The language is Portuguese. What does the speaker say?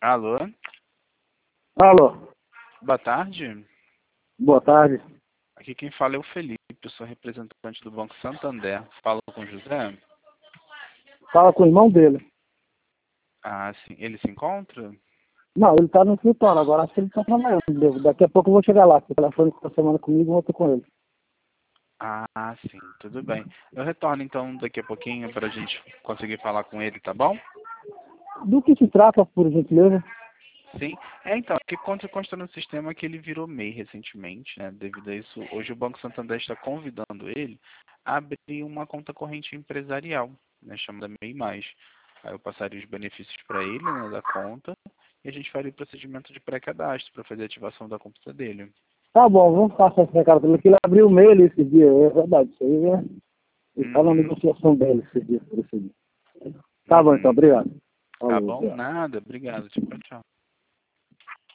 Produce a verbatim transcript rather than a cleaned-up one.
Alô? Alô, Boa tarde. boa tarde. Aqui quem fala é o Felipe, eu sou representante do Banco Santander. Falo com o José? Fala com o irmão dele. Ah, sim. Ele se encontra? Não, ele tá no escritório, agora acho que ele tá trabalhando. Devo. Daqui a pouco eu vou chegar lá, porque o telefone ficou semana comigo e outro com ele. Ah, sim. Tudo bem. Eu retorno então daqui a pouquinho para a gente conseguir falar com ele, tá bom? Do que se trata, por gentileza? Sim. É, então, que conta consta no sistema que ele virou M E I recentemente, né? Devido a isso, hoje o Banco Santander está convidando ele a abrir uma conta corrente empresarial, né? Chamada M E I mais. Aí eu passaria os benefícios para ele, né, da conta, e a gente faria o procedimento de pré-cadastro para fazer a ativação da conta dele. Tá bom, vamos passar esse recado dele, que ele abriu o mail esse dia, é verdade, isso aí é. Ele tá na Uhum, negociação dele esse dia, por esse dia. Tá bom, então, uhum. obrigado. Tá Falou, bom? obrigado. Nada. Obrigado. Tchau, tchau.